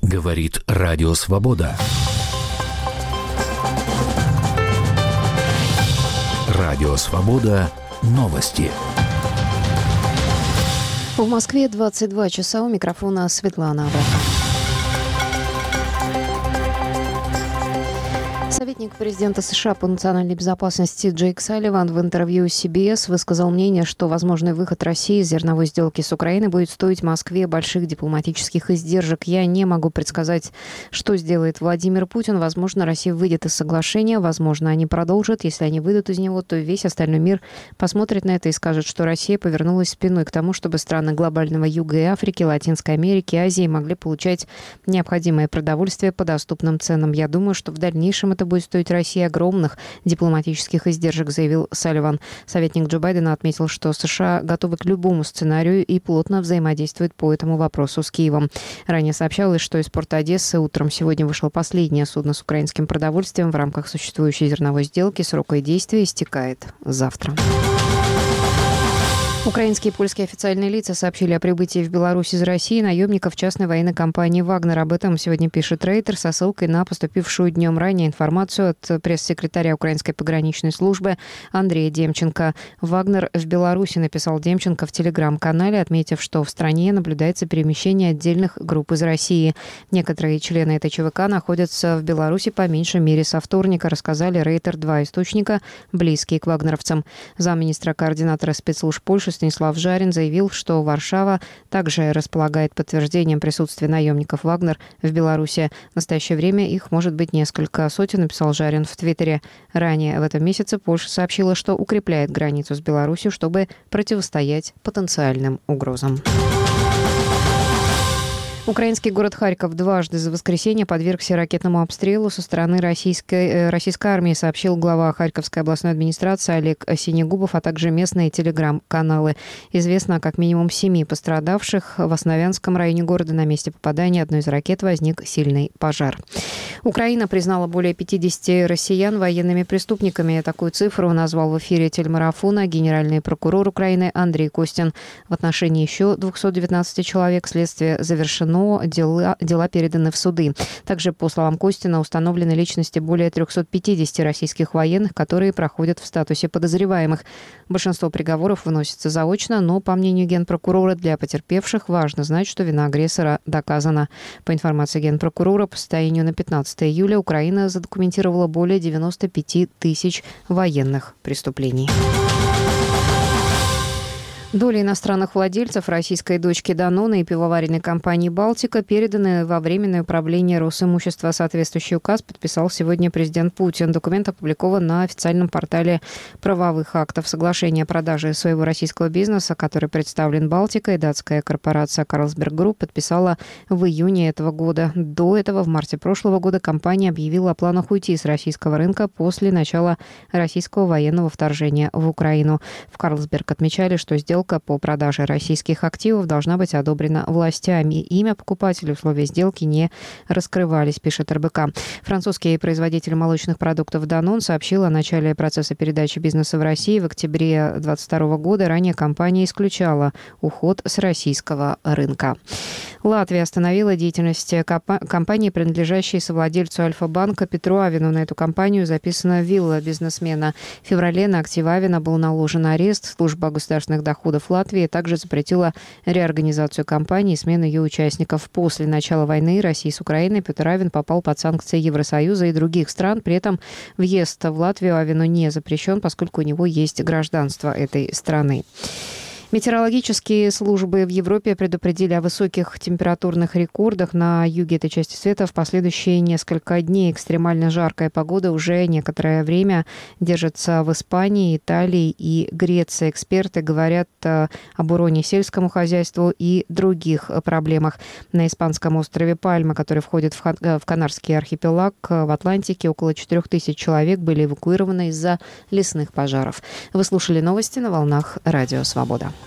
Говорит Радио Свобода. Радио Свобода. Новости. В Москве 22 часа. У микрофона Светлана Абрахам. Советник президента США по национальной безопасности Джейк Салливан в интервью CBS высказал мнение, что возможный выход России из зерновой сделки с Украиной будет стоить Москве больших дипломатических издержек. Я не могу предсказать, что сделает Владимир Путин. Возможно, Россия выйдет из соглашения, возможно, они продолжат. Если они выйдут из него, то весь остальной мир посмотрит на это и скажет, что Россия повернулась спиной к тому, чтобы страны глобального Юга и Африки, Латинской Америки, Азии могли получать необходимое продовольствие по доступным ценам. Я думаю, что в дальнейшем это будет стоить России огромных дипломатических издержек, заявил Салливан. Советник Джо Байдена отметил, что США готовы к любому сценарию и плотно взаимодействуют по этому вопросу с Киевом. Ранее сообщалось, что из порта Одессы утром сегодня вышло последнее судно с украинским продовольствием в рамках существующей зерновой сделки. Срок ее действия истекает завтра. Украинские и польские официальные лица сообщили о прибытии в Беларусь из России наемников частной военной компании «Вагнер». Об этом сегодня пишет Рейтер со ссылкой на поступившую днем ранее информацию от пресс-секретаря Украинской пограничной службы Андрея Демченко. «Вагнер в Беларуси», написал Демченко в телеграм-канале, отметив, что в стране наблюдается перемещение отдельных групп из России. Некоторые члены этой ЧВК находятся в Беларуси по меньшей мере со вторника, рассказали Рейтер два источника, близкие к вагнеровцам. Замминистра координатора спецслужб Польши Станислав Жарин заявил, что Варшава также располагает подтверждением присутствия наемников «Вагнер» в Беларуси. В настоящее время их может быть несколько сотен, написал Жарин в Твиттере. Ранее в этом месяце Польша сообщила, что укрепляет границу с Беларусью, чтобы противостоять потенциальным угрозам. Украинский город Харьков дважды за воскресенье подвергся ракетному обстрелу со стороны российской армии, сообщил глава Харьковской областной администрации Олег Синегубов, а также местные телеграм-каналы. Известно о как минимум 7 пострадавших. В Основянском районе города на месте попадания одной из ракет возник сильный пожар. Украина признала более 50 россиян военными преступниками. Такую цифру назвал в эфире телемарафона генеральный прокурор Украины Андрей Костин. В отношении еще 219 человек следствие завершено. Дела переданы в суды. Также, по словам Костина, установлены личности более 350 российских военных, которые проходят в статусе подозреваемых. Большинство приговоров выносится заочно, но, по мнению генпрокурора, для потерпевших важно знать, что вина агрессора доказана. По информации генпрокурора, по состоянию на 15 июля Украина задокументировала более 95 тысяч военных преступлений. Доли иностранных владельцев российской дочки Данона и пивоваренной компании «Балтика» переданы во временное управление Росимущества. Соответствующий указ подписал сегодня президент Путин. Документ опубликован на официальном портале правовых актов. Соглашение о продаже своего российского бизнеса, который представлен «Балтикой», датская корпорация «Карлсберг Групп» подписала в июне этого года. До этого, в марте прошлого года, компания объявила о планах уйти с российского рынка после начала российского военного вторжения в Украину. В «Карлсберг» отмечали, что сделка по продаже российских активов должна быть одобрена властями. Имя покупателя, условия сделки не раскрывались, пишет РБК. Французский производитель молочных продуктов Danone сообщил о начале процесса передачи бизнеса в России в октябре 2022 года. Ранее компания исключала уход с российского рынка. Латвия остановила деятельность компании, принадлежащей совладельцу Альфа-банка Петру Авину. На эту компанию записана вилла бизнесмена. В феврале на активы Авина был наложен арест. Служба государственных доходов Латвии также запретила реорганизацию компании и смену ее участников. После начала войны России с Украиной Петр Авин попал под санкции Евросоюза и других стран. При этом въезд в Латвию Авину не запрещен, поскольку у него есть гражданство этой страны. Метеорологические службы в Европе предупредили о высоких температурных рекордах на юге этой части света. В последующие несколько дней экстремально жаркая погода уже некоторое время держится в Испании, Италии и Греции. Эксперты говорят об уроне сельскому хозяйству и других проблемах. На испанском острове Пальма, который входит в Канарский архипелаг в Атлантике, около 4000 человек были эвакуированы из-за лесных пожаров. Вы слушали новости на волнах Радио Свобода.